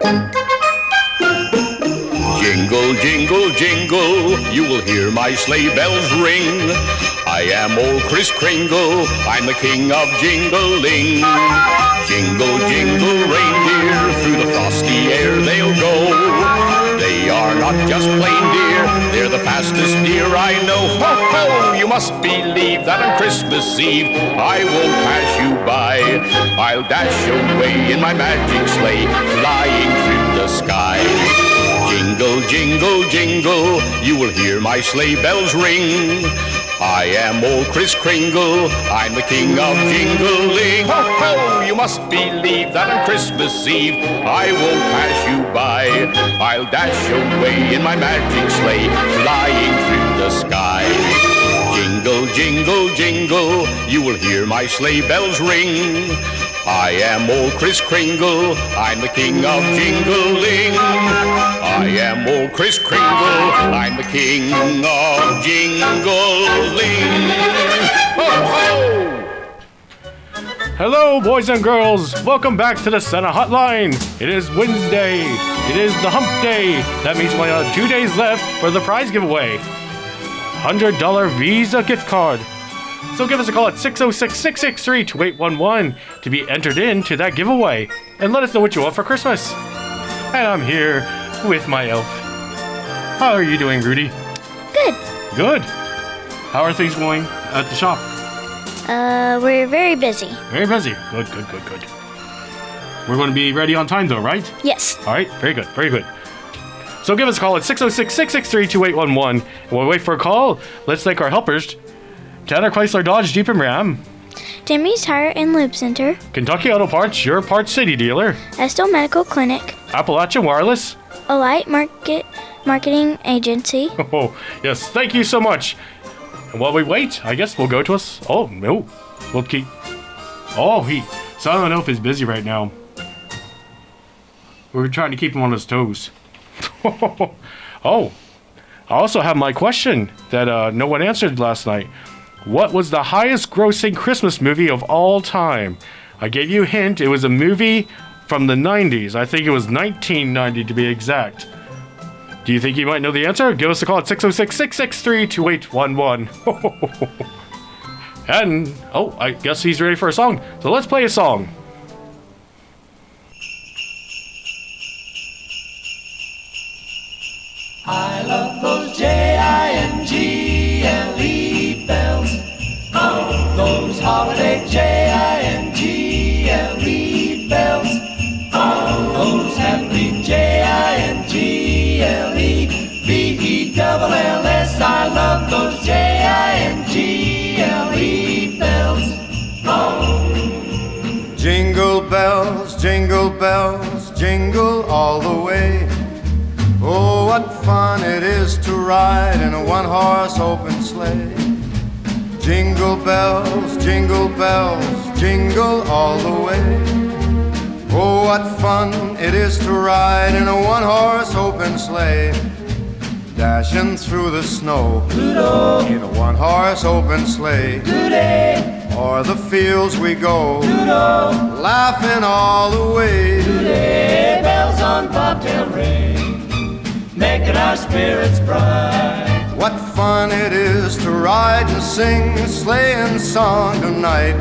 Jingle, jingle, jingle, you will hear my sleigh bells ring. I am old Kris Kringle, I'm the king of jingling. Jingle, jingle, reindeer, through the frosty air they'll go. They are not just plain deer, they're the fastest deer I know. Ho, ho, you must believe that on Christmas Eve I won't pass you by. I'll dash away in my magic sleigh, flying through the sky. Jingle, jingle, jingle, you will hear my sleigh bells ring. I am old Kris Kringle, I'm the king of jingling. Ho, ho, you must believe that on Christmas Eve I won't pass you by. I'll dash away in my magic sleigh, flying through the sky. Jingle, jingle, jingle, you will hear my sleigh bells ring. I am old Kris Kringle, I'm the king of jingling. I am old Kris Kringle, I'm the king of jingling. Ho, ho! Hello, boys and girls. Welcome back to the Santa Hotline. It is Wednesday. It is the hump day. That means we only have 2 days left for the prize giveaway. $100 Visa gift card. So give us a call at 606-663-2811 to be entered into that giveaway. And let us know what you want for Christmas. And I'm here with my elf. How are you doing, Rudy? Good. Good. How are things going at the shop? We're very busy. Very busy. Good, good, good, good. We're going to be ready on time though, right? Yes. All right, very good, very good. So give us a call at 606-663-2811. We'll wait for a call. Let's thank our helpers. Tanner Chrysler Dodge Jeep and Ram. Jimmy's Tire and Lube Center. Kentucky Auto Parts, your parts city dealer. Estill Medical Clinic. Appalachian Wireless. Allight Marketing Agency. Oh, yes, thank you so much. And while we wait, I guess we'll go to us. Oh, no. We'll keep... Oh, Silent Elf is busy right now. We're trying to keep him on his toes. Oh, I also have my question that no one answered last night. What was the highest grossing Christmas movie of all time? I gave you a hint. It was a movie from the 90s. I think it was 1990 to be exact. Do you think you might know the answer? Give us a call at 606-663-2811. And, oh, I guess he's ready for a song. So let's play a song. I love those Jingle bells. Oh, those holiday Jingle bells. Oh, those happy Jingle-bells. I love those Jingle bells. Oh. Jingle bells, jingle bells, jingle all the way. Oh, what fun it is to ride in a one-horse open sleigh. Jingle bells, jingle all the way. Oh, what fun it is to ride in a one-horse open sleigh. Dashing through the snow Doodle. In a one-horse open sleigh. Today. O'er the fields we go Doodle. Laughing all the way. Today, bells on bobtail ring, making our spirits bright. What fun it is to ride and sing a sleighing song tonight.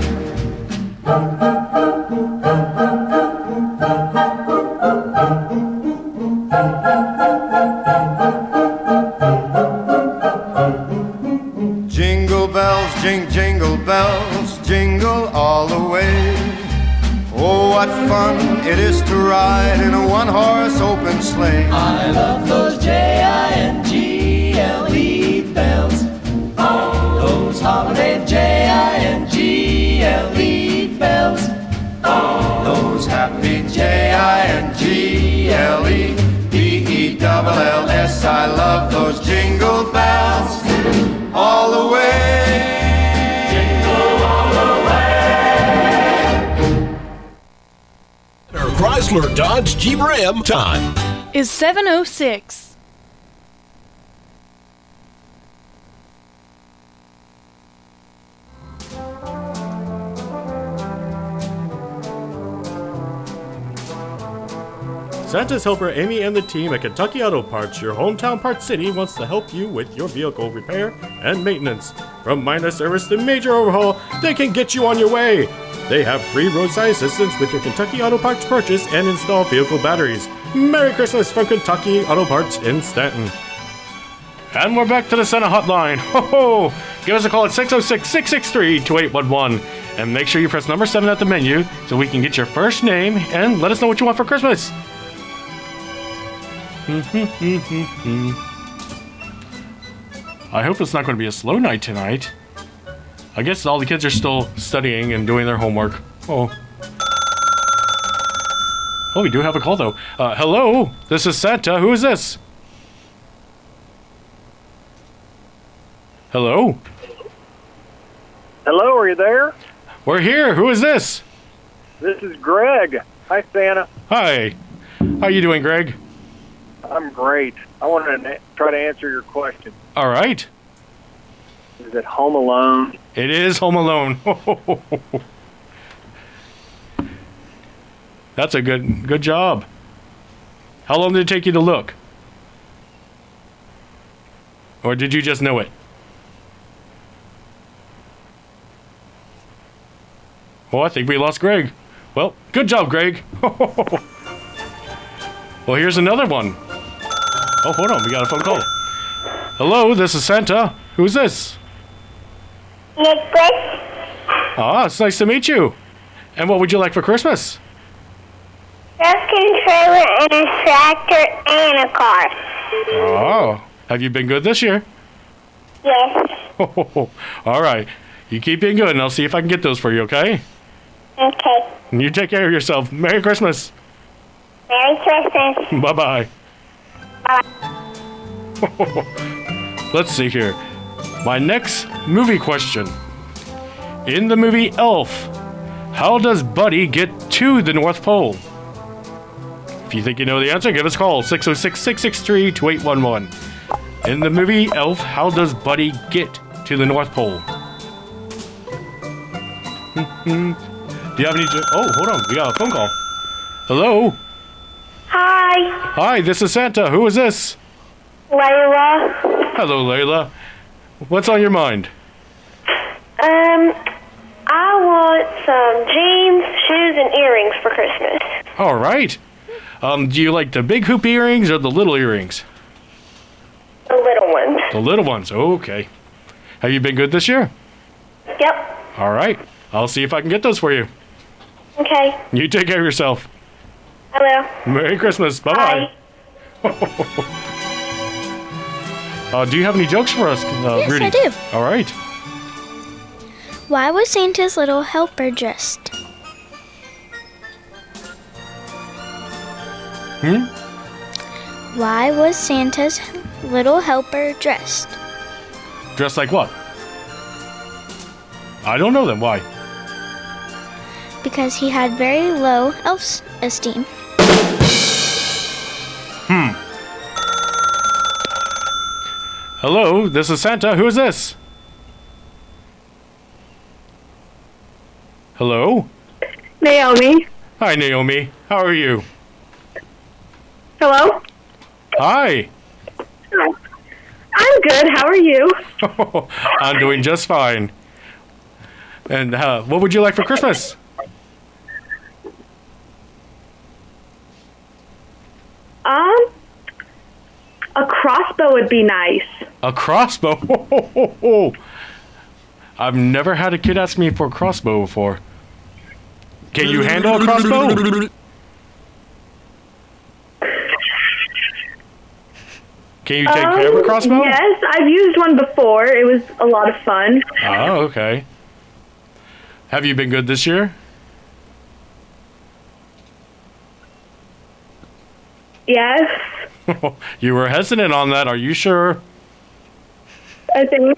Jingle bells, jingle bells, jingle all the way. Oh, what fun it is to ride in a one-horse open sleigh. I love those Jingle bells. Oh, those holiday Jingle bells. Oh, Those happy Jingle-bells. I love those jingle bells all the way. jingle all the way. Chrysler Dodge Jeep Ram time is 7:06. Santa's helper Amy and the team at Kentucky Auto Parts, your hometown Parts City, wants to help you with your vehicle repair and maintenance. From minor service to major overhaul, they can get you on your way. They have free roadside assistance with your Kentucky Auto Parts purchase and install vehicle batteries. Merry Christmas from Kentucky Auto Parts in Stanton. And we're back to the Santa hotline. Ho ho! Give us a call at 606-663-2811. And make sure you press number 7 at the menu so we can get your first name and let us know what you want for Christmas. I hope it's not going to be a slow night tonight. I guess all the kids are still studying and doing their homework. Oh, we do have a call though. Hello, this is Santa. Who is this? Hello? Hello, are you there? We're here. Who is this? This is Greg. Hi, Santa. Hi. How you doing, Greg? I'm great. I wanted to try to answer your question. All right. Is it Home Alone? It is Home Alone. That's a good job. How long did it take you to look? Or did you just know it? Oh, I think we lost Greg. Well, good job, Greg. Well, here's another one. Oh, hold on. We got a phone call. Hello, this is Santa. Who's this? Nicholas. Ah, it's nice to meet you. And what would you like for Christmas? Rocking trailer and a tractor and a car. Oh, have you been good this year? Yes. All right. You keep being good, and I'll see if I can get those for you, okay? Okay. And you take care of yourself. Merry Christmas. Merry Christmas. Bye-bye. Bye. Let's see here. My next movie question. In the movie Elf, how does Buddy get to the North Pole? If you think you know the answer, give us a call. 606-663-2811. In the movie Elf, how does Buddy get to the North Pole? Do you have any... Oh, hold on. We got a phone call. Hello? Hi. Hi, this is Santa. Who is this? Layla. Hello, Layla. What's on your mind? I want some jeans, shoes, and earrings for Christmas. All right. Do you like the big hoop earrings or the little earrings? The little ones. The little ones. Okay. Have you been good this year? Yep. All right. I'll see if I can get those for you. Okay. You take care of yourself. I will. Merry Christmas. Bye-bye. Do you have any jokes for us, Yes, Rudy? I do. All right. Why was Santa's little helper dressed? Why was Santa's little helper dressed? Dressed like what? I don't know then. Why? Because he had very low self-esteem. Hello, this is Santa. Who is this? Hello? Naomi. Hi, Naomi. How are you? Hello? Hi. I'm good. How are you? I'm doing just fine. And what would you like for Christmas? A crossbow would be nice. A crossbow? I've never had a kid ask me for a crossbow before. Can you handle a crossbow? Can you take care of a crossbow? Yes, I've used one before. It was a lot of fun. Oh, okay. Have you been good this year? Yes, You were hesitant on that. Are you sure? I think.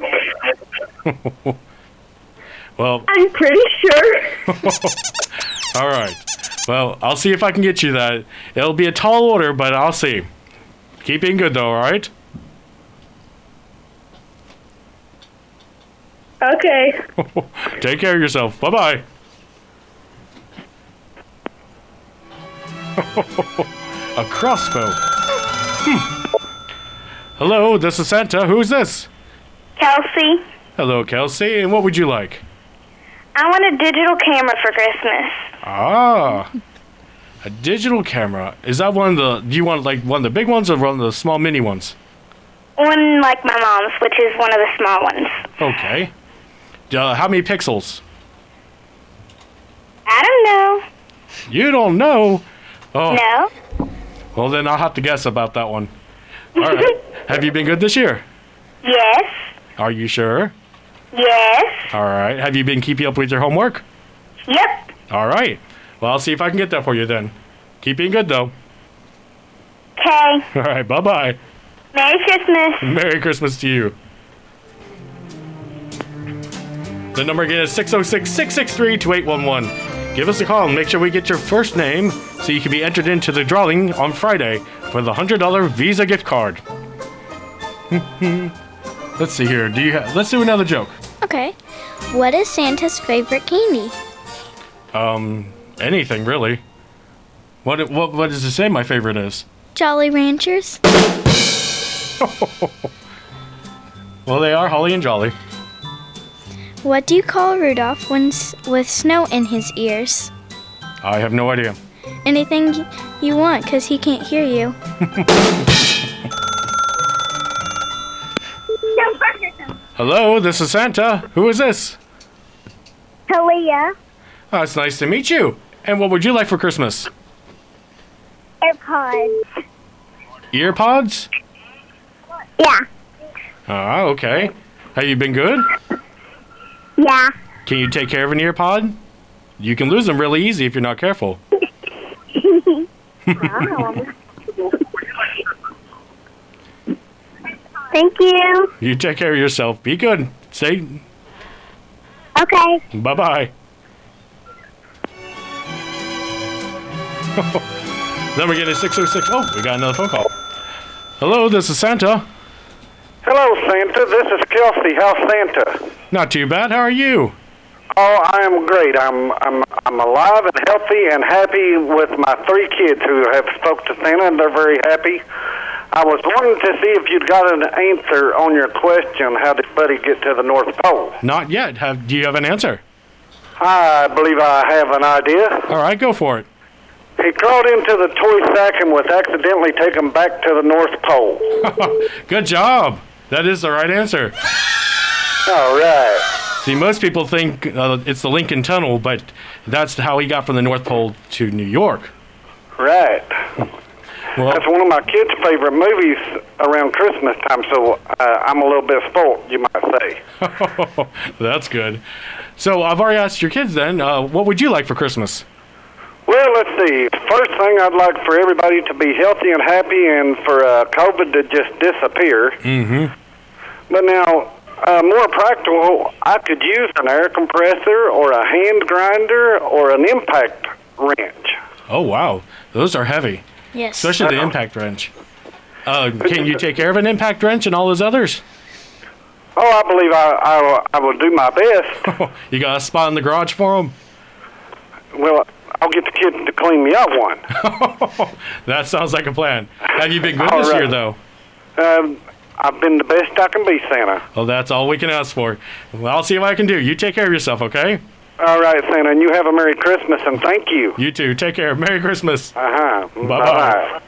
Well, I'm pretty sure. all right. Well, I'll see if I can get you that. It'll be a tall order, but I'll see. Keep being good, though, all right? Okay. Take care of yourself. Bye-bye. A crossbow. Hello, this is Santa. Who's this? Kelsey. Hello, Kelsey. And what would you like? I want a digital camera for Christmas. Ah, a digital camera. Is that one of the? Do you want like one of the big ones or one of the small mini ones? One like my mom's, which is one of the small ones. Okay. How many pixels? I don't know. You don't know? Oh. No. Well, then I'll have to guess about that one. All right. Have you been good this year? Yes. Are you sure? Yes. All right. Have you been keeping up with your homework? Yep. All right. Well, I'll see if I can get that for you then. Keep being good, though. Okay. All right. Bye-bye. Merry Christmas. Merry Christmas to you. The number again is 606-663-2811. Give us a call and make sure we get your first name so you can be entered into the drawing on Friday for the $100 Visa gift card. Let's see here. Let's do another joke. Okay. What is Santa's favorite candy? Anything really. What does it say my favorite is? Jolly Ranchers. Well, they are holly and jolly. What do you call Rudolph with snow in his ears? I have no idea. Anything you want, 'cause he can't hear you. Hello, this is Santa. Who is this? Talia. Oh, it's nice to meet you. And what would you like for Christmas? AirPods. Earpods? Yeah. Ah, okay. Have you been good? Yeah. Can you take care of an earpod? You can lose them really easy if you're not careful. Thank you. You take care of yourself. Be good. Stay. Okay. Bye-bye. Number again is 606. Oh, we got another phone call. Hello, this is Santa. Hello, Santa. This is Kelsey. How's Santa? Not too bad. How are you? Oh, I am great. I'm alive and healthy and happy with my 3 kids who have spoke to Santa, and they're very happy. I was wanting to see if you'd got an answer on your question, how did Buddy get to the North Pole? Not yet. Do you have an answer? I believe I have an idea. All right, go for it. He crawled into the toy sack and was accidentally taken back to the North Pole. Good job. That is the right answer. All right. See, most people think it's the Lincoln Tunnel, but that's how he got from the North Pole to New York. Right. Well, that's one of my kids' favorite movies around Christmas time, so I'm a little bit spoiled, you might say. That's good. So I've already asked your kids then, what would you like for Christmas? Well, let's see. First thing, I'd like for everybody to be healthy and happy and for COVID to just disappear. Mm-hmm. But now, more practical, I could use an air compressor or a hand grinder or an impact wrench. Oh, wow. Those are heavy. Yes. Especially the impact wrench. Can you take care of an impact wrench and all those others? Oh, I believe I will do my best. You got a spot in the garage for them? Well, I'll get the kids to clean me up one. That sounds like a plan. Have you been good All this right. year, though? I've been the best I can be, Santa. Well, that's all we can ask for. Well, I'll see what I can do. You take care of yourself, okay? All right, Santa, and you have a Merry Christmas, and thank you. You too. Take care. Merry Christmas. Uh-huh. Bye-bye.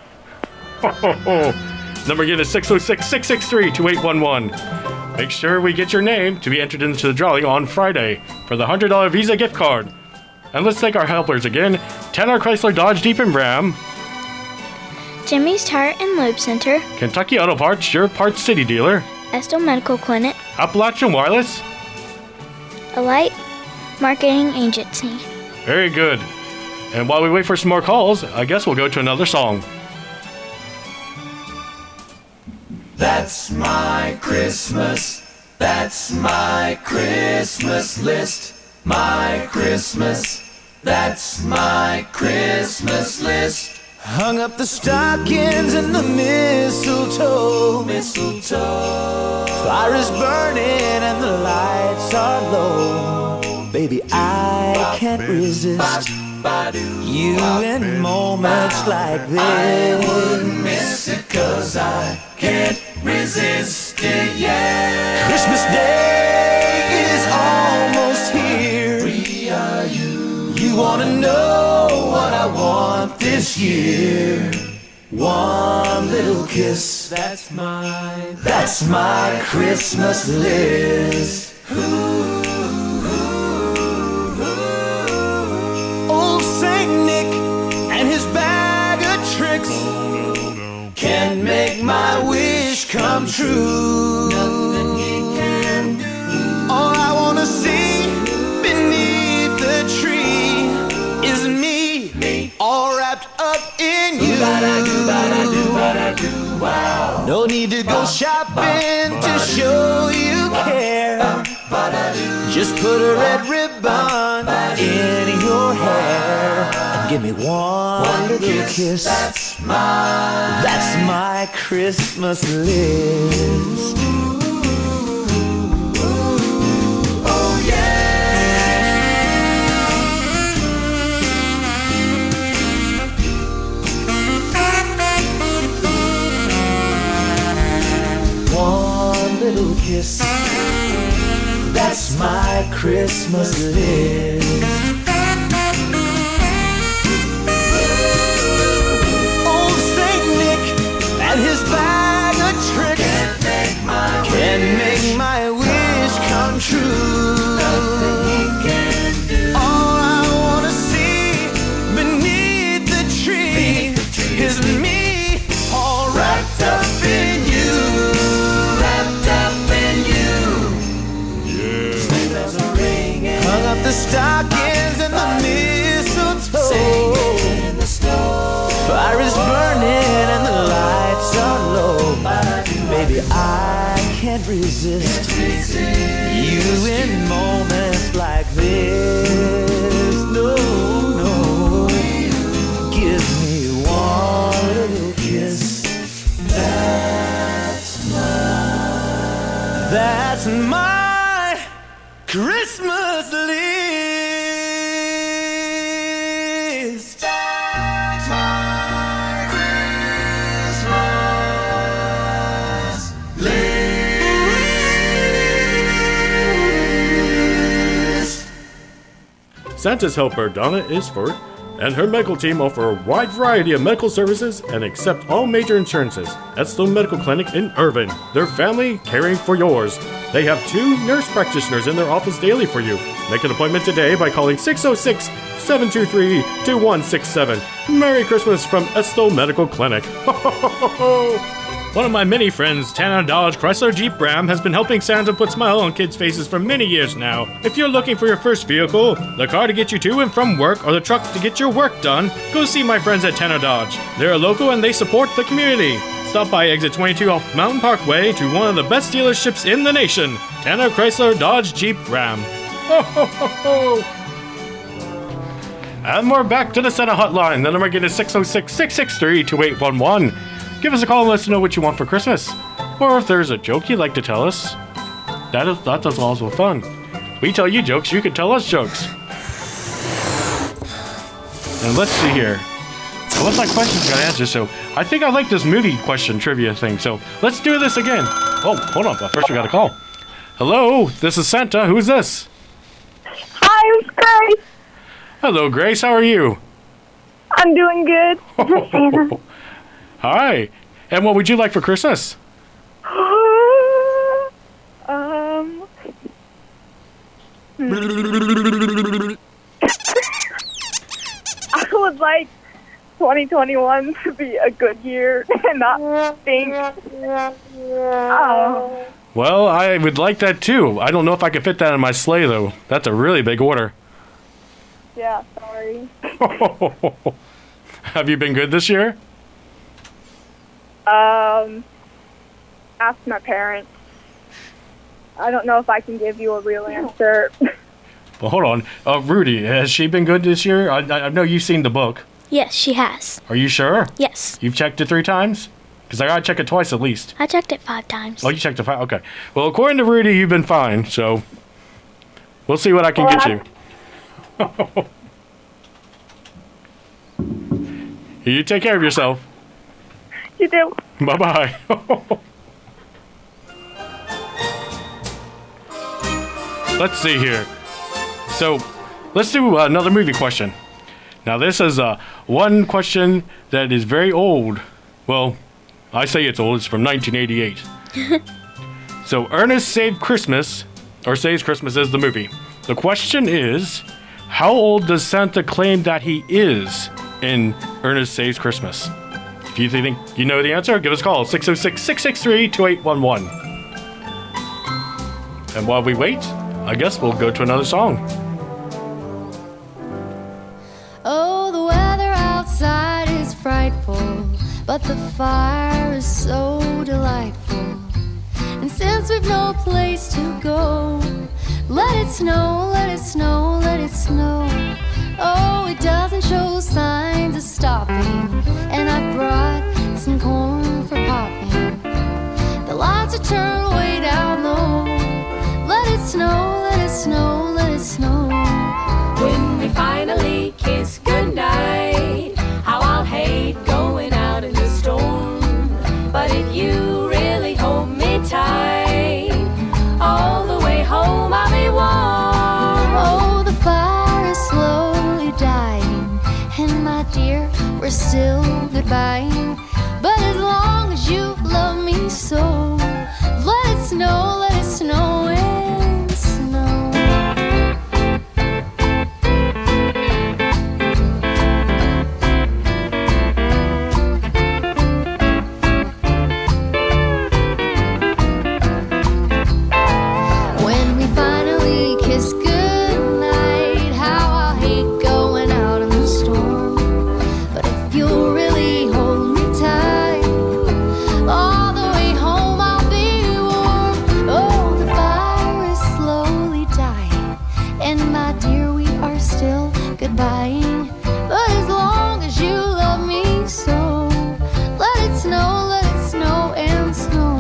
Number again is 606-663-2811. Make sure we get your name to be entered into the drawing on Friday for the $100 Visa gift card. And let's thank our helpers again. Tanner Chrysler Dodge Jeep and Ram. Jimmy's Tire and Lube Center. Kentucky Auto Parts, your parts city dealer. Estill Medical Clinic. Appalachian Wireless. Alight Marketing Agency. Very good. And while we wait for some more calls, I guess we'll go to another song. That's my Christmas. That's my Christmas list. My Christmas. That's my Christmas list. Hung up the stockings and the mistletoe. Fire is burning and the lights are low. Baby, I can't resist You in moments like this. I wouldn't miss it 'cause I can't resist it, yeah. Christmas Day is almost here. Free are you. You wanna know what I want this year? One little kiss. That's my Christmas list. Old Saint Nick and his bag of tricks can make my wish come true. Nothing he can do. All I wanna see beneath the tree is me, all wrapped up in you. Wow. No need to go shopping to show you care. Just put a red ribbon in your hair and give me one little kiss. That's my Christmas list. Oh yeah. One little kiss. That's my Christmas list. Old Saint Nick and his bag of tricks can make my wish come true. Nothing he can do. All I wanna see beneath the tree is me, all wrapped up in you. Wrapped up in you. Hung up the stockings and the mistletoe. Fire is burning and the lights are low. Baby, I can't resist you in moments like this. No, no. Give me one little kiss. That's my Christmas list. Santa's helper Donna Isford and her medical team offer a wide variety of medical services and accept all major insurances. Estone Medical Clinic in Irvine. Their family caring for yours. They have 2 nurse practitioners in their office daily for you. Make an appointment today by calling 606-723-2167. Merry Christmas from Estone Medical Clinic. One of my many friends, Tana Dodge Chrysler Jeep Ram, has been helping Santa put smile on kids' faces for many years now. If you're looking for your first vehicle, the car to get you to and from work, or the truck to get your work done, go see my friends at Tana Dodge. They're local and they support the community. Stop by exit 22 off Mountain Parkway to one of the best dealerships in the nation, Tana Chrysler Dodge Jeep Ram. Ho, ho, ho, ho. And we're back to the Santa hotline. The number again is 606-663-2811. Give us a call and let us know what you want for Christmas. Or if there's a joke you'd like to tell us. That's also fun. We tell you jokes, you can tell us jokes. And let's see here. What's my questions got answered? So I think I like this movie question trivia thing. So let's do this again. Oh, hold on. But first we got a call. Hello, this is Santa. Who's this? Hi, it's Grace. Hello, Grace. How are you? I'm doing good. Is this Santa? Hi. And what would you like for Christmas? I would like 2021 to be a good year and not stink. Oh. Well, I would like that too. I don't know if I could fit that in my sleigh though. That's a really big order. Yeah, sorry. Have you been good this year? Ask my parents. I don't know if I can give you a real answer. Well, hold on. Rudy, has she been good this year? I know you've seen the book. Yes, she has. Are you sure? Yes. You've checked it 3 times? Because I gotta check it twice at least. I checked it 5 times. Oh, you checked it 5? Okay. Well, according to Rudy, you've been fine, so we'll see what I can get you. You take care of yourself. You do. Bye-bye. Let's see here. So, let's do another movie question. Now, this is one question that is very old. Well, I say it's old. It's from 1988. So, Ernest Saves Christmas, or Saves Christmas is the movie. The question is, how old does Santa claim that he is in Ernest Saves Christmas? If you think you know the answer, give us a call, 606-663-2811. And while we wait, I guess we'll go to another song. Oh, the weather outside is frightful, but the fire is so delightful. And since we've no place to go, let it snow, let it snow, let it snow. Oh, it doesn't show signs of stopping, and I brought some corn for popping. The lights are turned way down low. Let it snow, let it snow, let it snow. When we finally kiss goodnight, how I'll hate going out in the storm. But if you really hold me tight, all the way home I'll be warm. Oh, the fire is slowly dying, and my dear, we're still goodbying. But as long as you love me so, let it snow, let it snow and snow. When we finally kiss goodnight, how I'll hate going out in the storm. But if you'll really hold me tight, all the way home I'll be warm. Oh, the fire is slowly dying, and my dear, we are still goodbying. But as long as you love me so, let it snow and snow.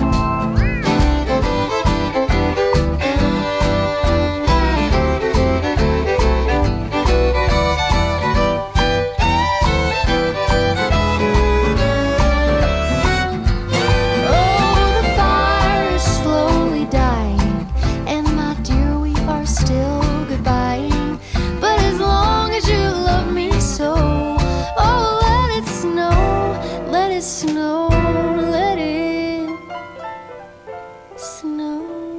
Oh, the fire is slowly dying, and my dear, we are still goodbying. But as long as you love me so, oh, let it snow, let it snow, let it snow.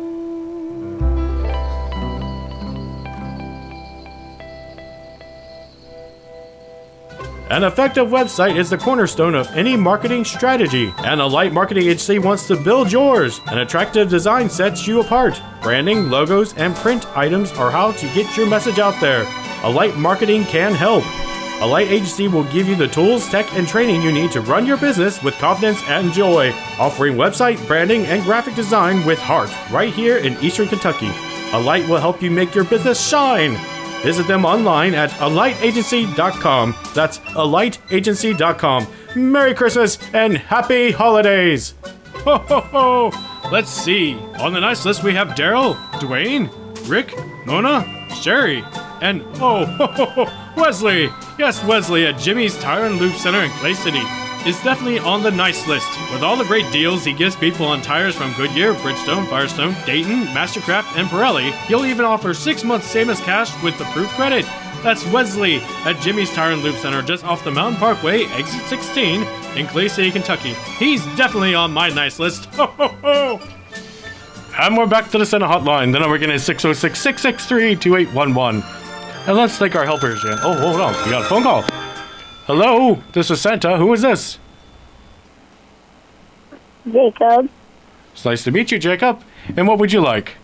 An effective website is the cornerstone of any marketing strategy, and Alight Marketing Agency wants to build yours. An attractive design sets you apart. Branding, logos, and print items are how to get your message out there. Alight Marketing can help. Alight Agency will give you the tools, tech, and training you need to run your business with confidence and joy, offering website, branding, and graphic design with heart right here in Eastern Kentucky. Alight will help you make your business shine. Visit them online at alightagency.com. That's alightagency.com. Merry Christmas and Happy Holidays! Ho ho ho! Let's see. On the nice list we have Daryl, Dwayne, Rick, Mona, Sherry, and Wesley. Yes, Wesley at Jimmy's Tire and Loop Center in Clay City is definitely on the nice list. With all the great deals he gives people on tires from Goodyear, Bridgestone, Firestone, Dayton, Mastercraft, and Pirelli, he'll even offer 6 months same as cash with approved credit. That's Wesley at Jimmy's Tire and Loop Center just off the Mountain Parkway, exit 16 in Clay City, Kentucky. He's definitely on my nice list. Ho ho ho! And we're back to the Santa hotline. The number again is 606-663-2811. And let's thank our helpers. Oh, hold on. We got a phone call. Hello, this is Santa. Who is this? Jacob. It's nice to meet you, Jacob. And what would you like?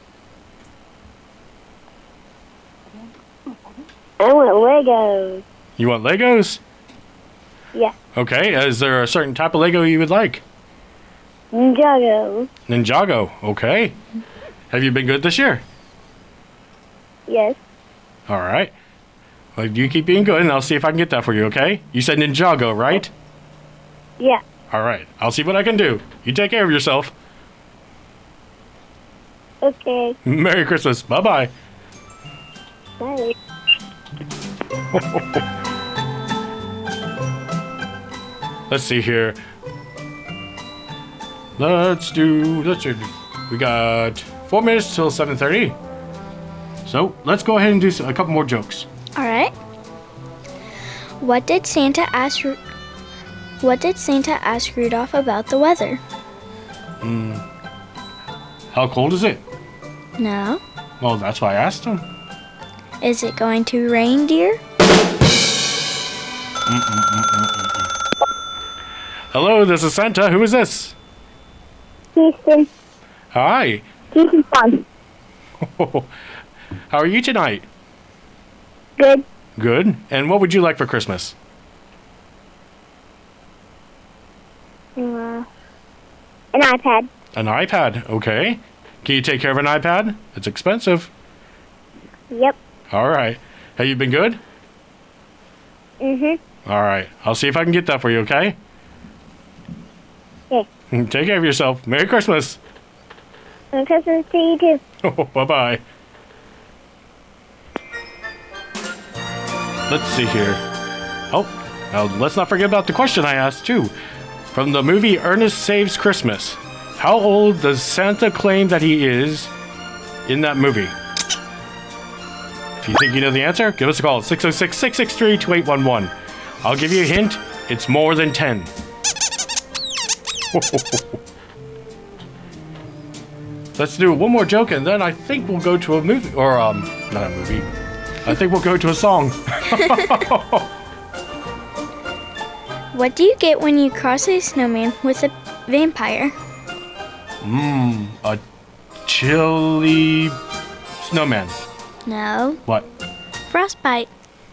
I want Legos. You want Legos? Yeah. Okay, is there a certain type of Lego you would like? Ninjago. Ninjago, okay. Have you been good this year? Yes. All right. Well, you keep being good, and I'll see if I can get that for you, okay? You said Ninjago, right? Yeah. All right. I'll see what I can do. You take care of yourself. Okay. Merry Christmas. Bye-bye. Bye. Let's see here. Let's do. We got 4 minutes till 7:30. So let's go ahead and do a couple more jokes. All right. What did Santa ask Rudolph about the weather? How cold is it? No. Well, that's why I asked him. Is it going to rain, dear? Hello, this is Santa. Who is this? Houston. Hi. Houston's fun. How are you tonight? Good. Good. And what would you like for Christmas? An iPad. An iPad. Okay. Can you take care of an iPad? It's expensive. Yep. All right. Have you been good? Mhm. All right. I'll see if I can get that for you, okay? Yeah. Take care of yourself. Merry Christmas. Merry Christmas to you too. Bye-bye. Let's see here. Oh, now let's not forget about the question I asked, too. From the movie Ernest Saves Christmas. How old does Santa claim that he is in that movie? If you think you know the answer, give us a call at 606-663-2811. I'll give you a hint. It's more than 10. Let's do one more joke, and then I think we'll go to a movie. Or, not a movie. I think we'll go to a song. What do you get when you cross a snowman with a vampire? A chili snowman. No. What? Frostbite.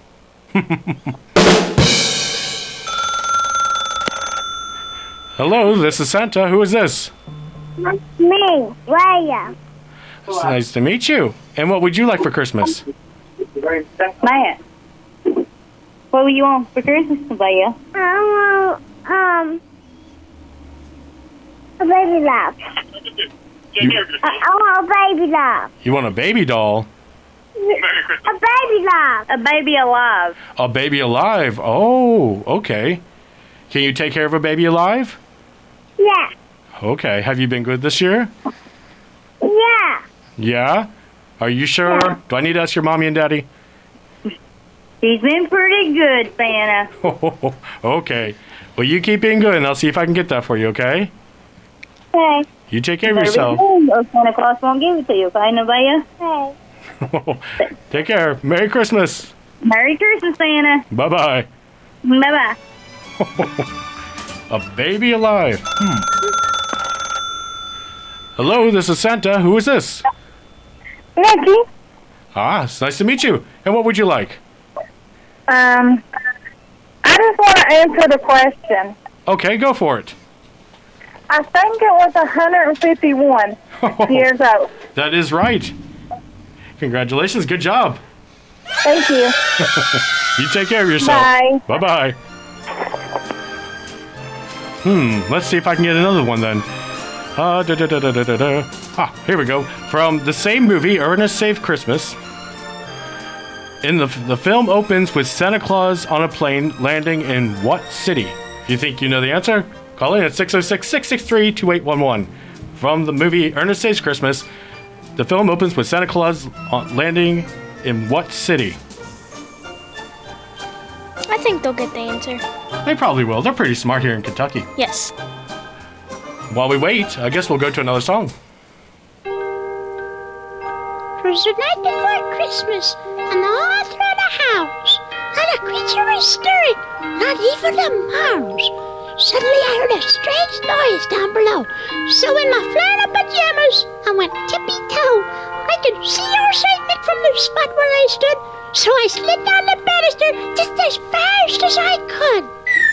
Hello, this is Santa. Who is this? Me, Leia. It's nice to meet you. And what would you like for Christmas? Maya. What would you want for Christmas, Leia? I want, a baby love. I want a baby love. You want a baby doll? A baby love. A baby alive. A baby alive. Oh, okay. Can you take care of a baby alive? Yeah. Okay. Have you been good this year? Yeah. Yeah? Are you sure? Yeah. Do I need to ask your mommy and daddy? He's been pretty good, Santa. Okay. Well, you keep being good, and I'll see if I can get that for you, okay? Okay. You take care of yourself. Or Santa Claus won't give it to you, okay, Nevaeh? Okay. Take care. Merry Christmas. Merry Christmas, Santa. Bye-bye. Bye-bye. A baby alive. Hello, this is Santa. Who is this? Nikki. Ah, it's nice to meet you. And what would you like? I just want to answer the question. Okay, go for it. I think it was 151 years old. That is right. Congratulations. Good job. Thank you. You take care of yourself. Bye. Bye-bye. Let's see if I can get another one then. Here we go. From the same movie, Ernest Saves Christmas. In the film opens with Santa Claus on a plane landing in what city? If you think you know the answer, call in at 606-663-2811. From the movie Ernest Saves Christmas, the film opens with Santa Claus landing in what city? I think they'll get the answer. They probably will. They're pretty smart here in Kentucky. Yes. While we wait, I guess we'll go to another song. 'Twas the night before Christmas, and all through the house, not a creature was stirring, not even a mouse. Suddenly I heard a strange noise down below. So in my flannel pajamas, I went tippy-toe. I could see your St. Nick from the spot where I stood, so I slid down the banister just as fast as I could.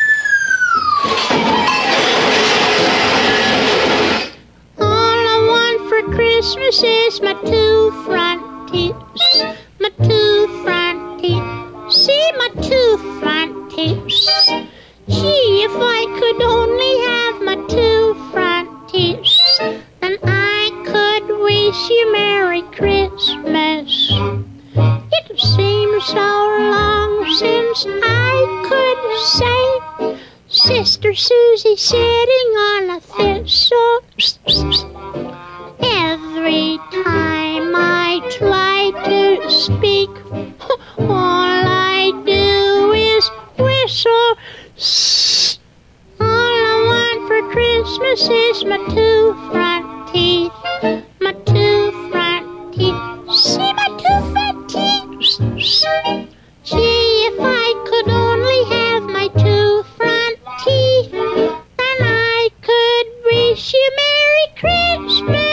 All I want for Christmas is my two front teeth. My two front teeth. See my two front teeth. Gee, if I could only have my two front teeth, then I could wish you Merry Christmas. It seems so long since I could say, Sister sitting on a thistle. Every time I try to speak, all I do is whistle. All I want for Christmas is my 2 front teeth. My 2 front teeth. See my 2 front teeth? Gee, if I could only have my 2 front teeth, then I could wish you Merry Christmas.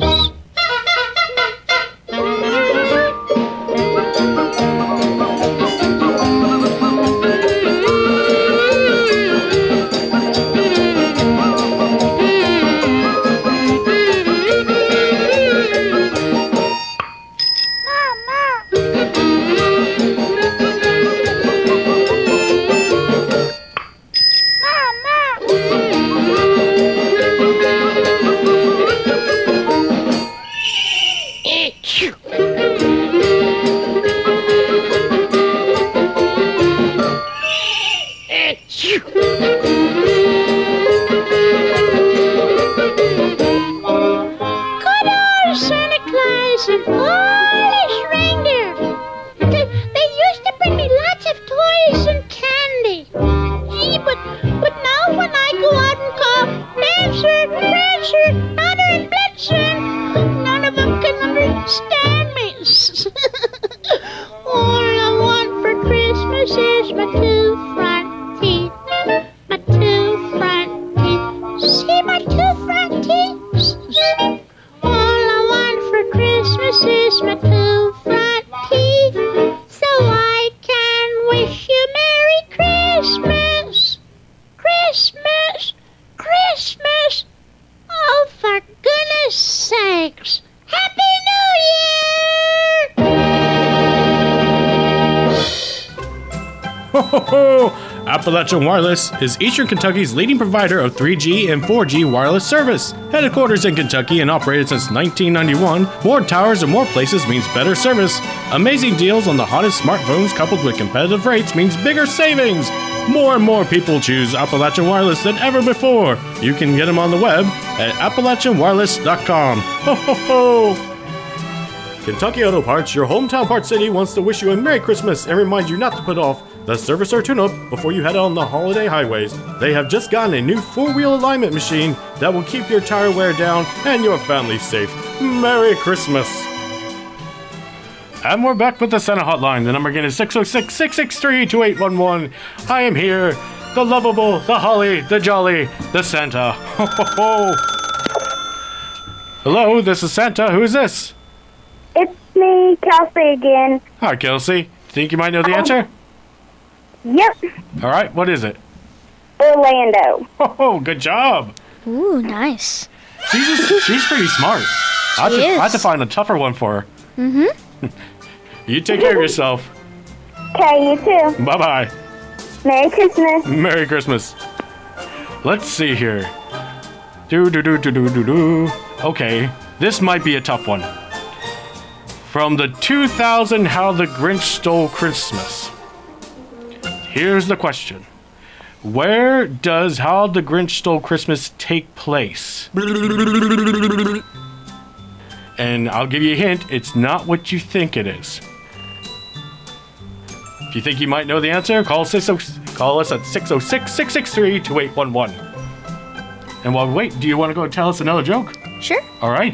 Appalachian Wireless is Eastern Kentucky's leading provider of 3G and 4G wireless service. Headquarters in Kentucky and operated since 1991, more towers and more places means better service. Amazing deals on the hottest smartphones coupled with competitive rates means bigger savings. More and more people choose Appalachian Wireless than ever before. You can get them on the web at AppalachianWireless.com. Ho ho ho! Kentucky Auto Parts, your hometown part city, wants to wish you a Merry Christmas and remind you not to put off the service or tune-up before you head on the holiday highways. They have just gotten a new 4-wheel alignment machine that will keep your tire wear down and your family safe. Merry Christmas! And we're back with the Santa Hotline. The number again is 606-663-2811. I am here, the lovable, the holly, the jolly, the Santa. Ho ho ho! Hello, this is Santa. Who is this? It's me, Kelsey again. Hi, Kelsey. Think you might know the answer? Yep. All right, what is it? Orlando. Oh, good job. Ooh, nice. She's pretty smart. I have to find a tougher one for her. Mm-hmm. You take care of yourself. Okay, you too. Bye-bye. Merry Christmas. Merry Christmas. Let's see here. Do. Okay, this might be a tough one. From the 2000 How the Grinch Stole Christmas. Here's the question. Where does How the Grinch Stole Christmas take place? And I'll give you a hint, it's not what you think it is. If you think you might know the answer, call us at 606-663-2811. And while we wait, do you want to go tell us another joke? Sure. All right.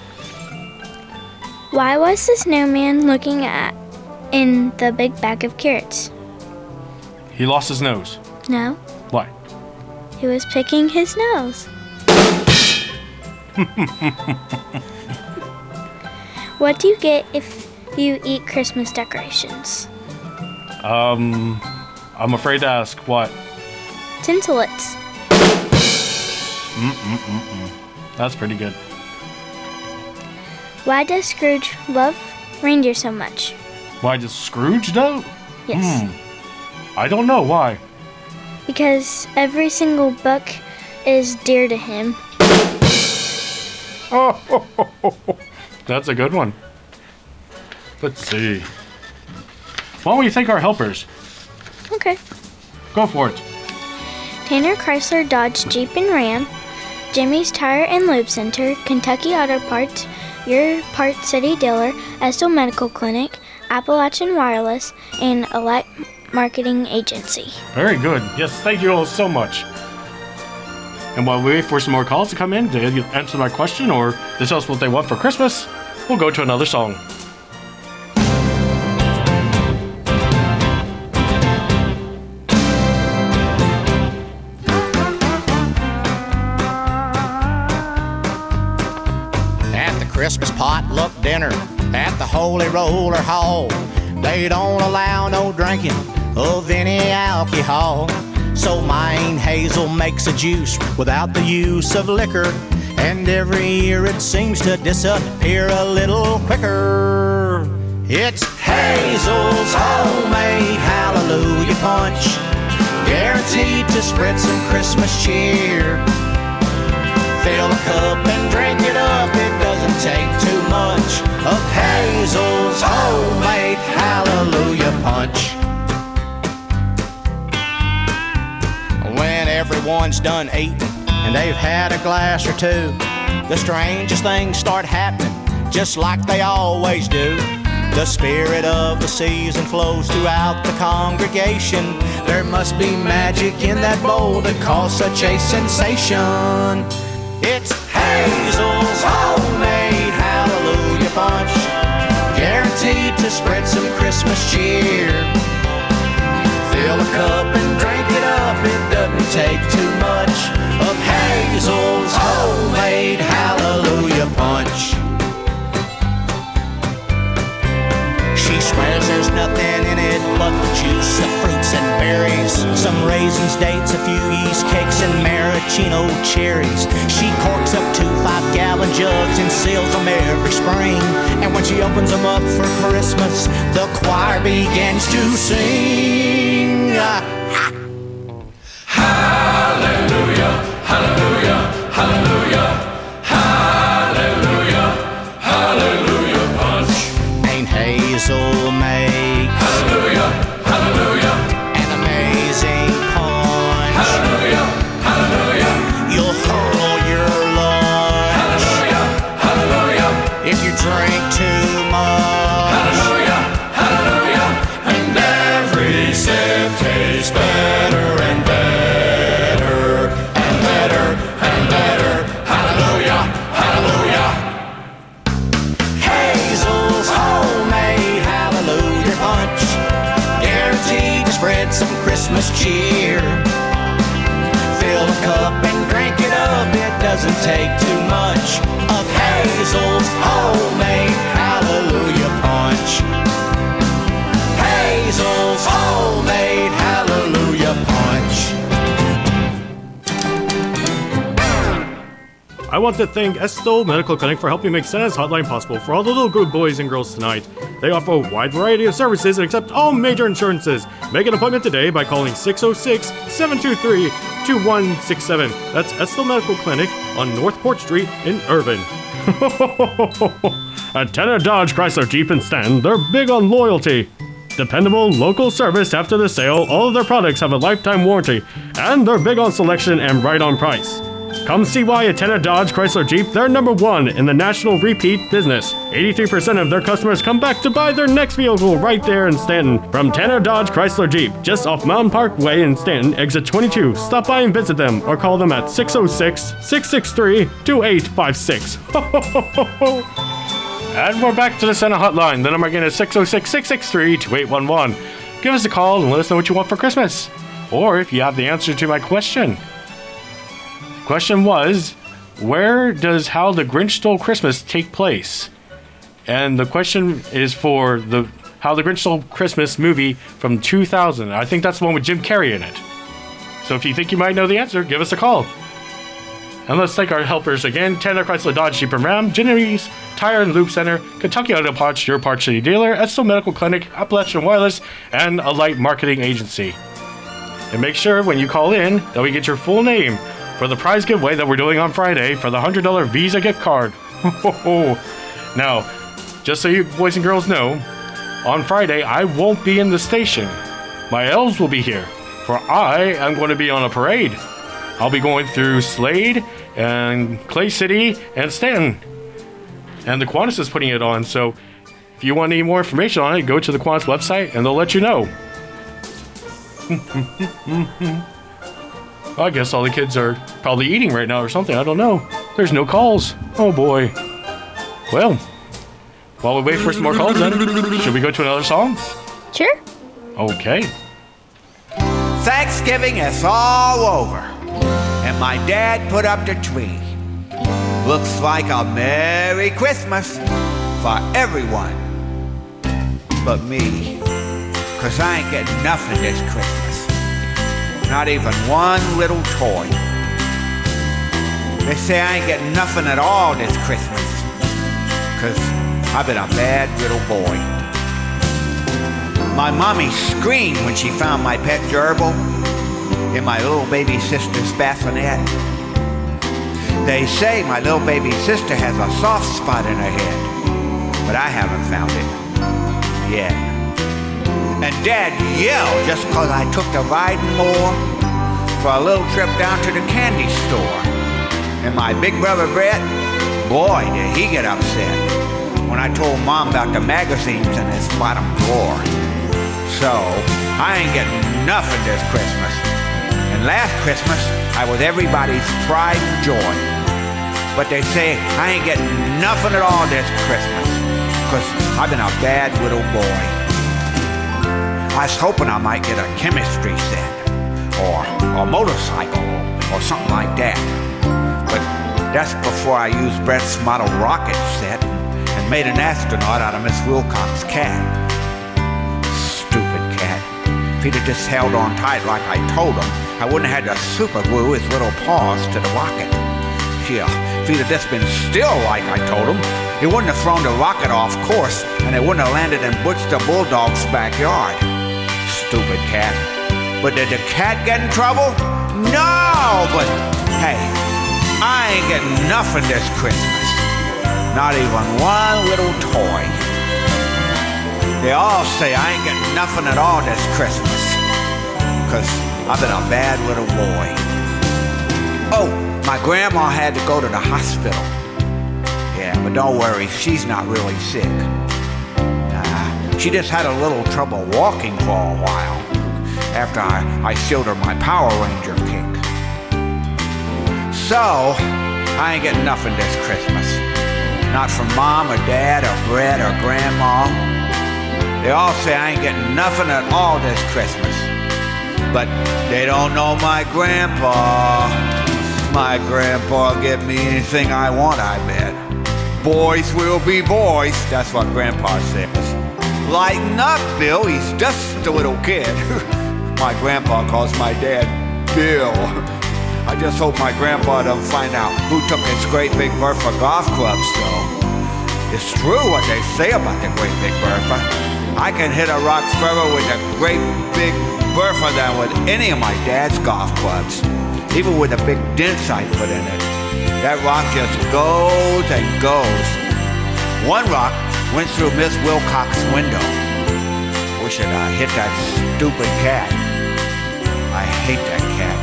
Why was the snowman looking in the big bag of carrots? He lost his nose. No. Why? He was picking his nose. What do you get if you eat Christmas decorations? I'm afraid to ask. What? Tinselets. That's pretty good. Why does Scrooge love reindeer so much? Why does Scrooge though? Yes. I don't know why. Because every single book is dear to him. That's a good one. Let's see. What do you think are helpers? Okay. Go for it. Tanner Chrysler Dodge Jeep and Ram, Jimmy's Tire and Lube Center, Kentucky Auto Parts, Your Parts City Dealer, Estill Medical Clinic, Appalachian Wireless, and Elite Marketing Agency. Very good. Yes, thank you all so much. And while we wait for some more calls to come in to answer my question or to tell us what they want for Christmas, we'll go to another song. At the Christmas potluck dinner at the Holy Roller Hall, they don't allow no drinking of any alcohol. So my Aunt Hazel makes a juice without the use of liquor, and every year it seems to disappear a little quicker. It's Hazel's homemade Hallelujah Punch, guaranteed to spread some Christmas cheer. Fill a cup and drink it up, it doesn't take too much of Hazel's homemade Hallelujah Punch. When everyone's done eating and they've had a glass or two, the strangest things start happening, just like they always do. The spirit of the season flows throughout the congregation. There must be magic in that bowl to cause such a sensation. It's Hazel's homemade Hallelujah Punch, guaranteed to spread some Christmas cheer. Fill a cup and drink it up, it doesn't take too much of Hazel's homemade Hallelujah Punch. She swears there's nothing in it but the juice of fruits and berries, some raisins, dates, a few yeast cakes, and maraschino cherries. She corks up 2 5-gallon jugs and seals them every spring, and when she opens them up for Christmas, the choir begins to sing. Hallelujah, hallelujah, hallelujah, hallelujah, hallelujah punch. Aunt Hazel makes hallelujah, hallelujah, an amazing punch. Hallelujah, hallelujah. You'll hurl your lunch. Hallelujah, hallelujah. If you drink too much. Hallelujah, hallelujah. And every sip tastes better and better and better and better. Hallelujah, hallelujah. Hazel's homemade Hallelujah Punch, guaranteed to spread some Christmas cheer. Fill a cup and drink it up, it doesn't take too much of Hazel's homemade Hallelujah Punch. Hazel's homemade Hallelujah Punch. I want to thank Estill Medical Clinic for helping make Santa's hotline possible for all the little good boys and girls tonight. They offer a wide variety of services and accept all major insurances. Make an appointment today by calling 606-723-2167. That's Estill Medical Clinic on North Court Street in Irvine. At Tanner Dodge Chrysler Jeep and Stanton, they're big on loyalty. Dependable local service after the sale, all of their products have a lifetime warranty, and they're big on selection and right on price. Come see why at Tanner Dodge Chrysler Jeep, they're #1 in the national repeat business. 83% of their customers come back to buy their next vehicle right there in Stanton. From Tanner Dodge Chrysler Jeep, just off Mountain Park Way in Stanton, exit 22. Stop by and visit them or call them at 606-663-2856. And we're back to the Santa Hotline. The number again is 606-663-2811. Give us a call and let us know what you want for Christmas. Or if you have the answer to my question. Question was, where does How the Grinch Stole Christmas take place? And the question is for the How the Grinch Stole Christmas movie from 2000. I think that's the one with Jim Carrey in it. So if you think you might know the answer, give us a call. And let's thank our helpers again: Tanner Chrysler Dodge Jeep and Ram, Jimmy's Tire and Lube Center, Kentucky Auto Parts, Your Parts City Dealer, Estill Medical Clinic, Appalachian Wireless, and Elite Marketing Agency. And make sure when you call in that we get your full name for the prize giveaway that we're doing on Friday for the $100 Visa gift card. Now, just so you boys and girls know, on Friday I won't be in the station. My elves will be here. for I am going to be on a parade. I'll be going through Slade and Clay City and Stanton. And the Kiwanis is putting it on, so if you want any more information on it, go to the Kiwanis website and they'll let you know. I guess all the kids are probably eating right now or something. I don't know. There's no calls. Oh boy. Well, while we wait for some more calls then, should we go to another song? Sure. Okay. Thanksgiving is all over, and my dad put up the tree. Looks like a Merry Christmas for everyone but me, 'cause I ain't getting nothing this Christmas. Not even one little toy. They say I ain't getting nothing at all this Christmas, 'cause I've been a bad little boy. My mommy screamed when she found my pet gerbil in my little baby sister's bassinet. They say my little baby sister has a soft spot in her head, but I haven't found it yet. And Dad yelled just 'cause I took the riding more for a little trip down to the candy store. And my big brother Brett, boy, did he get upset when I told Mom about the magazines in his bottom drawer. So, I ain't getting nothing this Christmas. And last Christmas, I was everybody's pride and joy. But they say I ain't getting nothing at all this Christmas, 'cause I've been a bad little boy. I was hoping I might get a chemistry set, or a motorcycle, or something like that. But that's before I used Brett's model rocket set and made an astronaut out of Miss Wilcox's cat. Stupid cat. If he'd have just held on tight like I told him, I wouldn't have had to super glue his little paws to the rocket. Yeah, if he'd have just been still like I told him, he wouldn't have thrown the rocket off course, and it wouldn't have landed in Butch the Bulldog's backyard. Stupid cat. But did the cat get in trouble? No, but hey, I ain't getting nothing this Christmas. Not even one little toy. They all say I ain't getting nothing at all this Christmas, 'cause I've been a bad little boy. Oh, my grandma had to go to the hospital. Yeah, but don't worry, she's not really sick. She just had a little trouble walking for a while after I showed her my Power Ranger kick. So, I ain't getting nothing this Christmas. Not from Mom or Dad or Brett or Grandma. They all say I ain't getting nothing at all this Christmas. But they don't know my grandpa. My grandpa get me anything I want, I bet. Boys will be boys, that's what Grandpa says. Lighten up, Bill, he's just a little kid. My grandpa calls my dad Bill. I just hope my grandpa doesn't find out who took his great big Bertha golf clubs, though. It's true what they say about the great big Bertha. I can hit a rock further with a great big Bertha than with any of my dad's golf clubs, even with the big dents I put in it. That rock just goes and goes. One rock went through Miss Wilcox's window. Wish I'd hit that stupid cat. I hate that cat.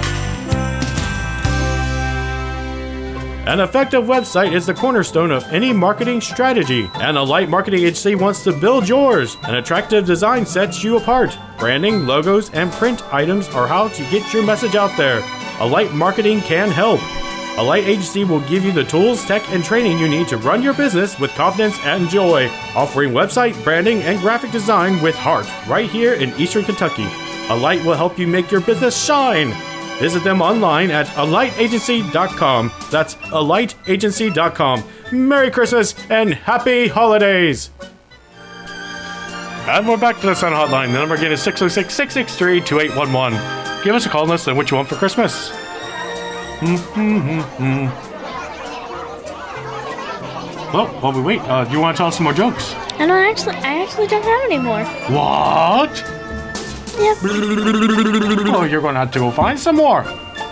An effective website is the cornerstone of any marketing strategy, and Alight Marketing Agency wants to build yours. An attractive design sets you apart. Branding, logos, and print items are how to get your message out there. Alight Marketing can help. Alight Agency will give you the tools, tech, and training you need to run your business with confidence and joy, offering website, branding, and graphic design with heart right here in Eastern Kentucky. Alight will help you make your business shine. Visit them online at alightagency.com. That's alightagency.com. Merry Christmas and Happy Holidays! And we're back to the Sun Hotline. The number again is 606-663-2811. Give us a call and let us know what you want for Christmas. Well, while we wait, do you want to tell us some more jokes? I actually don't have any more. What? Yep. Oh, you're going to have to go find some more.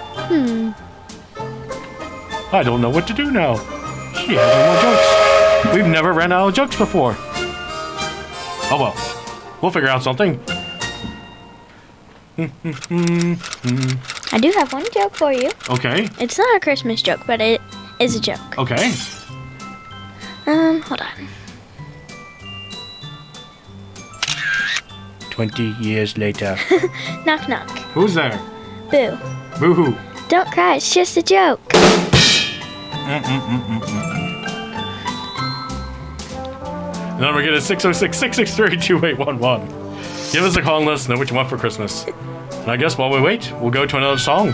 I don't know what to do now. She has no more jokes. We've never ran out of jokes before. Oh well, we'll figure out something. I do have one joke for you. Okay. It's not a Christmas joke, but it is a joke. Okay. Hold on. 20 years later. Knock, knock. Who's there? Boo. Boo-hoo. Don't cry, it's just a joke. The number again is 606-663-2811. Give us a call and let us know what you want for Christmas. And I guess while we wait, we'll go to another song.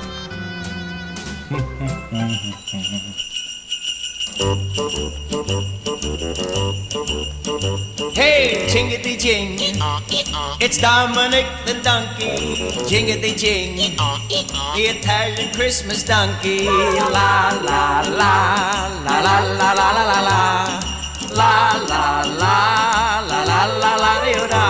Hey, jingity jing, it's Dominic the donkey. Jingity jing, the Italian Christmas donkey. La la la la la la la la la la la la la la la la da.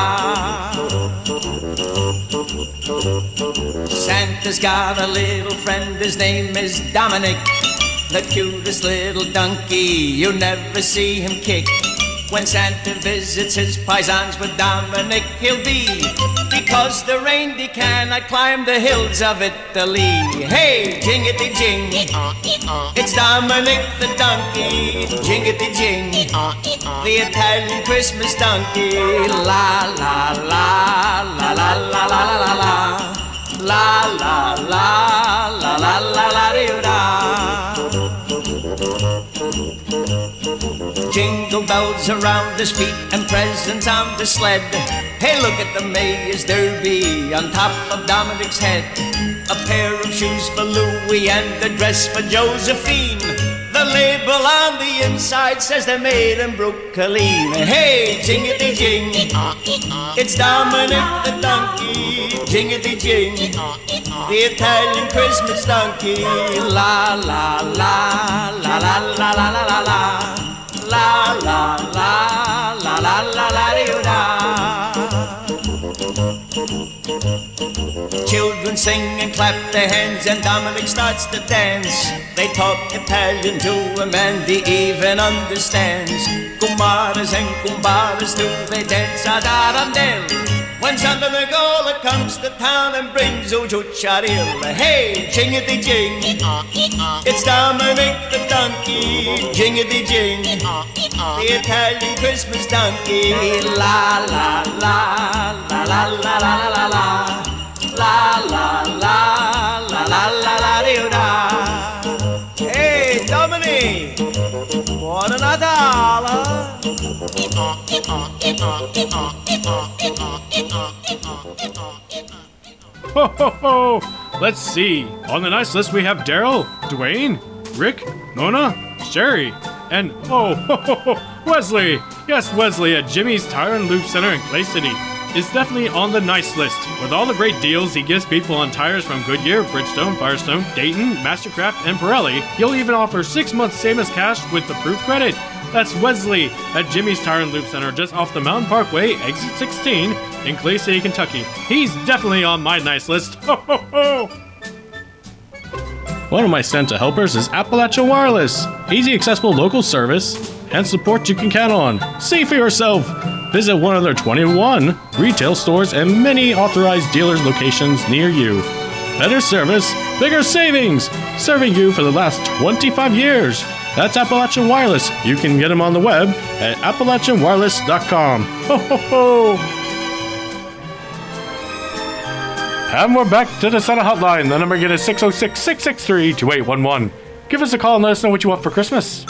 Santa's got a little friend, his name is Dominic, the cutest little donkey. You never see him kick. When Santa visits his paisans with Dominic, he'll be, because the reindeer cannot climb the hills of Italy. Hey, jingity jing, it's Dominic the donkey. Jingity jing, the Italian Christmas donkey. La la la la la la la la la la la la la la la la da. Jingle bells around his feet and presents on the sled. Hey, look at the Mayor's Derby on top of Dominic's head. A pair of shoes for Louis and a dress for Josephine. The label on the inside says they're made in Brooklyn. Hey, jingity jing, it's Dominic the donkey. Jingity jing, the Italian Christmas donkey. La la la la la la la la la. La la la la la la la da. Children sing and clap their hands and Dominic starts to dance. They talk Italian to him and he even understands. Kumaras and kumbaras do they dance ad arandel. When Santa Nicola comes to town and brings Ujucharil. Hey, jingity jing, it's Dominic the donkey. Jingity jing, the Italian Christmas donkey. La la la la la la la la la la la la la la la da. Hey, Dominic, buon Natale. Ho ho ho! Let's see. On the nice list we have Daryl, Dwayne, Rick, Mona, Sherry, and Wesley. Yes, Wesley at Jimmy's Tire and Loop Center in Clay City is definitely on the nice list. With all the great deals he gives people on tires from Goodyear, Bridgestone, Firestone, Dayton, Mastercraft, and Pirelli, he'll even offer 6 months same as cash with the proof credit. That's Wesley at Jimmy's Tire and Loop Center just off the Mountain Parkway, exit 16 in Clay City, Kentucky. He's definitely on my nice list. Ho ho ho! One of my Santa helpers is Appalachian Wireless. Easy, accessible local service and support you can count on. See for yourself. Visit one of their 21 retail stores and many authorized dealers locations near you. Better service, bigger savings. Serving you for the last 25 years. That's Appalachian Wireless. You can get them on the web at AppalachianWireless.com. Ho ho ho! And we're back to the Santa Hotline. The number again is 606-663-2811. Give us a call and let us know what you want for Christmas.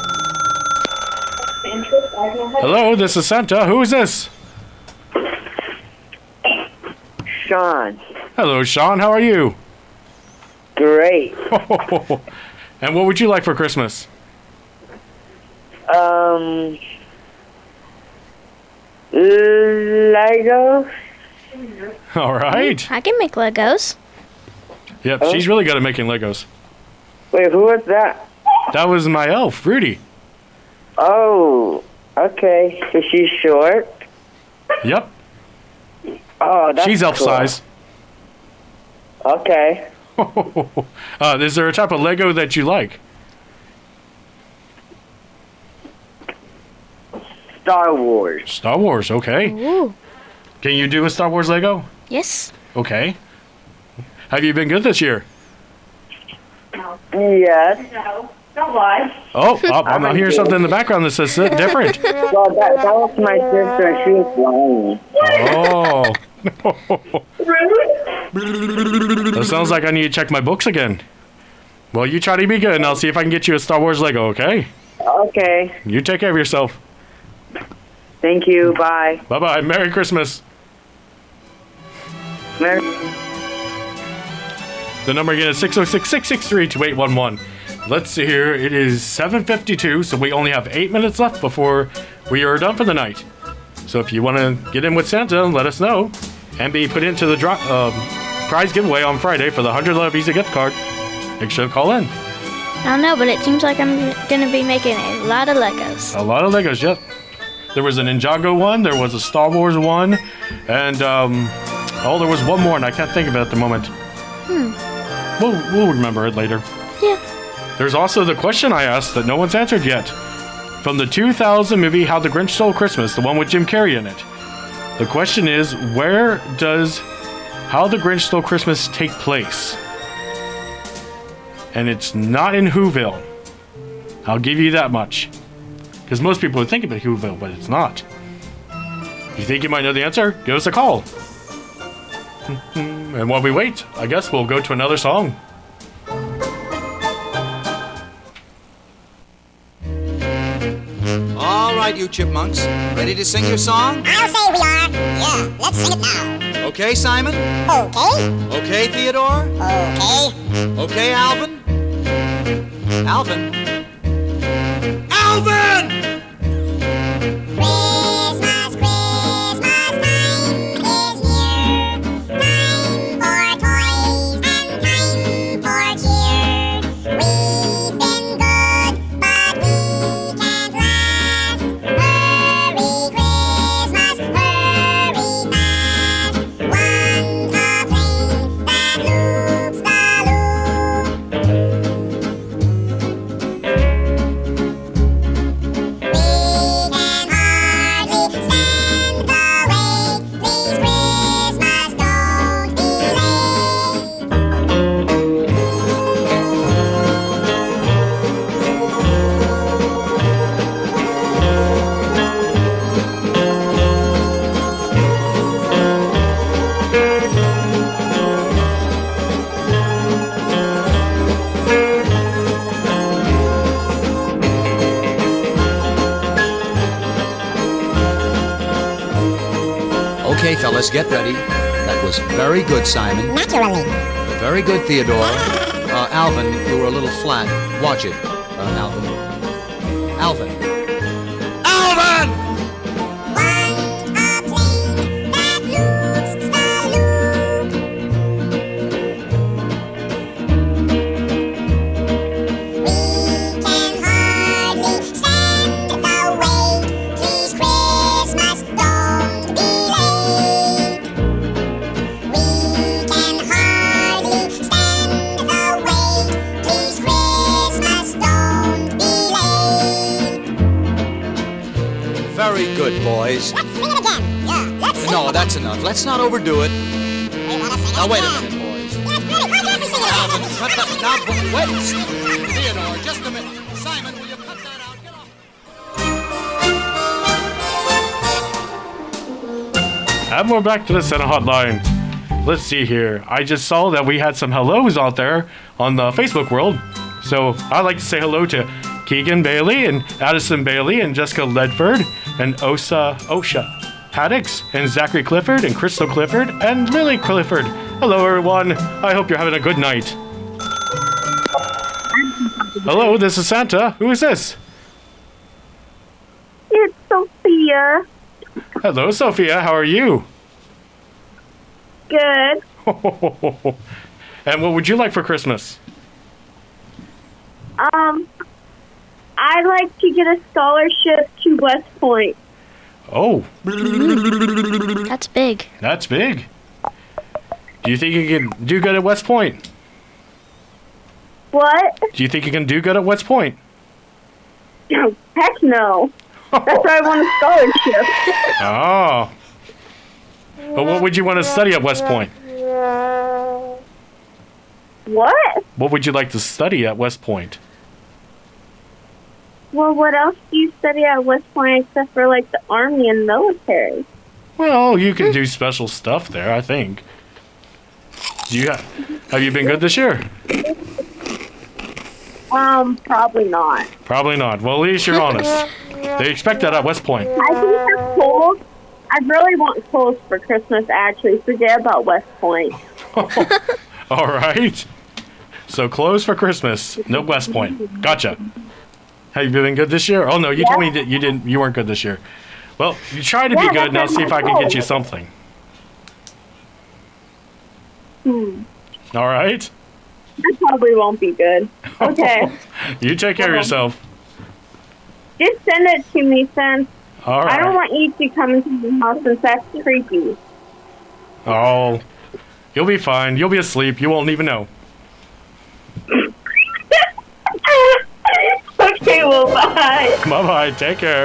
Hello, this is Santa. Who is this? Sean. Hello, Sean. How are you? Great. And what would you like for Christmas? Legos. All right. I can make Legos. Yep, she's really good at making Legos. Wait, who was that? That was my elf, Rudy. Oh, okay. Is she short? Yep. Oh, that's She's elf cool. size. Okay. Is there a type of Lego that you like? Star Wars. Star Wars, okay. Ooh. Can you do a Star Wars Lego? Yes. Okay. Have you been good this year? Yes. No. Don't lie. Oh, I'm not hearing something in the background that says different. Well, that was my sister, and she was lying. Oh. That sounds like I need to check my books again. Well, you try to be good, and I'll see if I can get you a Star Wars Lego, okay? Okay. You take care of yourself. Thank you. Bye. Bye-bye. Merry Christmas. Merry. The number again is 606-663-2811. Let's see here. It is 7:52, so we only have 8 minutes left before we are done for the night. So if you want to get in with Santa, let us know. And be put into the prize giveaway on Friday for the $100 Visa gift card. Make sure to call in. I don't know, but it seems like I'm going to be making a lot of Legos. A lot of Legos, yep. There was a Ninjago one, there was a Star Wars one, and, there was one more, and I can't think of it at the moment. We'll remember it later. Yeah. There's also the question I asked that no one's answered yet. From the 2000 movie How the Grinch Stole Christmas, the one with Jim Carrey in it. The question is, where does How the Grinch Stole Christmas take place? And it's not in Whoville. I'll give you that much. Because most people would think about Whoville, but it's not. If you think you might know the answer, give us a call. And while we wait, I guess we'll go to another song. All right, you chipmunks. Ready to sing your song? I'll say we are. Yeah, let's sing it now. Okay, Simon? Okay. Okay, Theodore? Okay. Okay, Alvin? Alvin? Alvin! Christmas, Christmas time is here. Time for toys and time for cheer. We've been good, but we can't last. Hurry, Christmas, hurry fast. One top train that loops the Okay, fellas, get ready. That was very good, Simon. Naturally. Very good, Theodore. Alvin, you were a little flat. Watch it, Alvin. Alvin. Alvin! Very good, boys. Let's sing it again. Yeah, let's sing it No, again. that's enough. Let's not overdo it. We want to sing Now, it wait a again. minute, boys. Yeah, it's pretty. Why can't we sing it Alvin, again? cut that. Now, wait. Theodore, just a minute. Simon, will you cut that out? Get off. And we're back to the Santa Hotline. Let's see here. I just saw that we had some hellos out there on the Facebook world. So I'd like to say hello to Keegan Bailey and Addison Bailey and Jessica Ledford and Osha Haddix and Zachary Clifford and Crystal Clifford and Lily Clifford. Hello, everyone. I hope you're having a good night. Hello, this is Santa. Who is this? It's Sophia. Hello, Sophia. How are you? Good. And what would you like for Christmas? I'd like to get a scholarship to West Point. Oh. That's big. That's big. Do you think you can do good at West Point? What? Do you think you can do good at West Point? Heck no. That's why I want a scholarship. Oh. But what would you want to study at West Point? What? What would you like to study at West Point? Well, what else do you study at West Point except for, like, the Army and military? Well, you can do special stuff there, I think. Have you been good this year? Probably not. Probably not. Well, at least you're honest. They expect that at West Point. I think that's cool. I really want clothes for Christmas, actually. Forget about West Point. All right. So clothes for Christmas. No West Point. Gotcha. Have you been good this year? Oh no, you told me that you weren't good this year. Well, you try to be good. Now see if I can get you something. All right. I probably won't be good. Okay. You take care of yourself. Just send it to me, since All right. I don't want you to come into the house, since that's creepy. Oh, you'll be fine. You'll be asleep. You won't even know. Okay, well, bye. Bye-bye. Take care.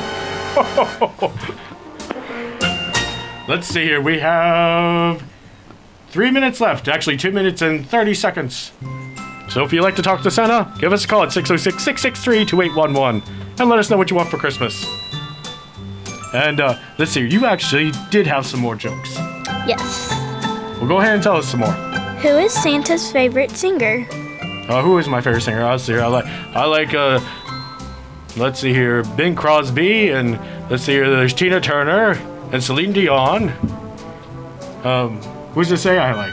Let's see here. We have 3 minutes left. Actually, 2 minutes and 30 seconds. So if you'd like to talk to Santa, give us a call at 606-663-2811 and let us know what you want for Christmas. And let's see. You actually did have some more jokes. Yes. Well, go ahead and tell us some more. Who is Santa's favorite singer? Who is my favorite singer? Let's see here. I like let's see here, Bing Crosby, and let's see here, there's Tina Turner and Celine Dion. Who's to say I like?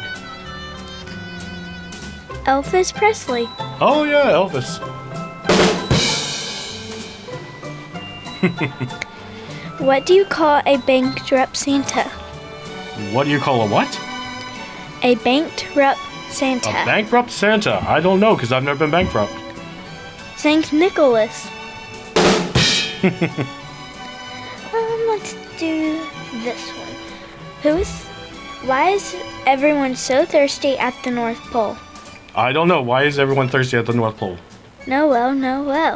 Elvis Presley. Oh yeah, Elvis. What do you call a bankrupt Santa? What do you call a what? A bankrupt Santa. A bankrupt Santa. I don't know, because I've never been bankrupt. Saint Nicholas. Let's do this one. Why is everyone so thirsty at the North Pole? I don't know. Why is everyone thirsty at the North Pole? No well, no well.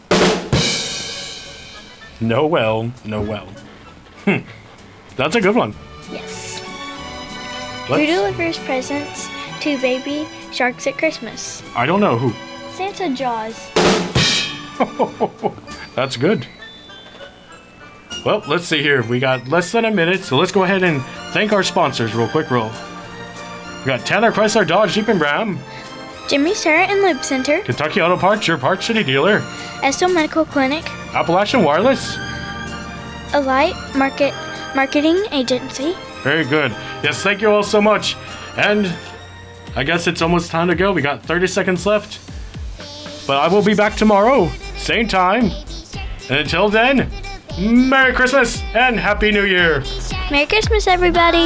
No well, no well. That's a good one. Yes. Who delivers presents to baby sharks at Christmas? I don't know who. Santa Jaws. That's good. Well, let's see here. We got less than a minute, so let's go ahead and thank our sponsors real quick. We got Tanner Chrysler Dodge Jeep and Ram, Jimmy's Tire and Lube Center, Kentucky Auto Parts, your parts city dealer, Estill Medical Clinic, Appalachian Wireless, Alight Marketing Agency. Very good. Yes, thank you all so much. And I guess it's almost time to go. We got 30 seconds left. But I will be back tomorrow, same time. And until then, Merry Christmas and Happy New Year. Merry Christmas, everybody.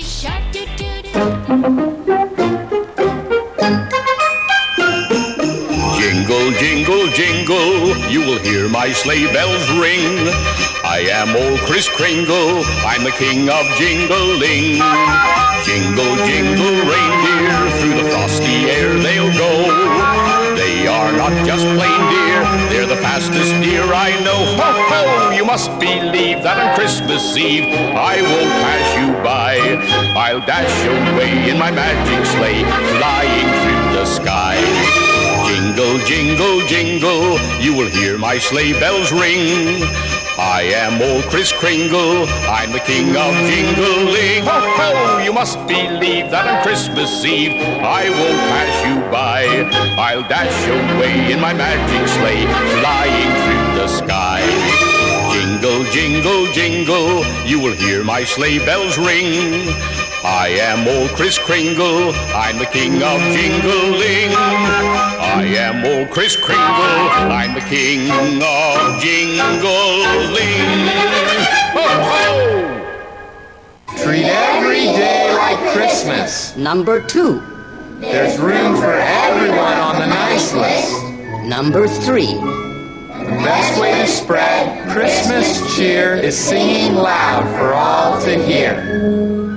Jingle, jingle, jingle, you will hear my sleigh bells ring. I am old Kris Kringle, I'm the king of jingling. Jingle, jingle, reindeer, through the frosty air they'll go. They are not just plain deer, they're the fastest deer I know. Ho, ho, you must believe that on Christmas Eve I won't pass you by. I'll dash away in my magic sleigh, flying through the sky. Jingle, jingle, jingle, you will hear my sleigh bells ring. I am old Kris Kringle, I'm the king of jingling. Ho, ho, you must believe that on Christmas Eve I won't pass you by. I'll dash away in my magic sleigh, flying through the sky. Jingle, jingle, jingle, you will hear my sleigh bells ring. I am old Kris Kringle, I'm the king of jingling. I am old Kris Kringle, I'm the king of jingling. Ho, ho! Treat every day like Christmas. Number 2. There's room for everyone on the nice list. Number 3. The best way to spread Christmas cheer is singing loud for all to hear.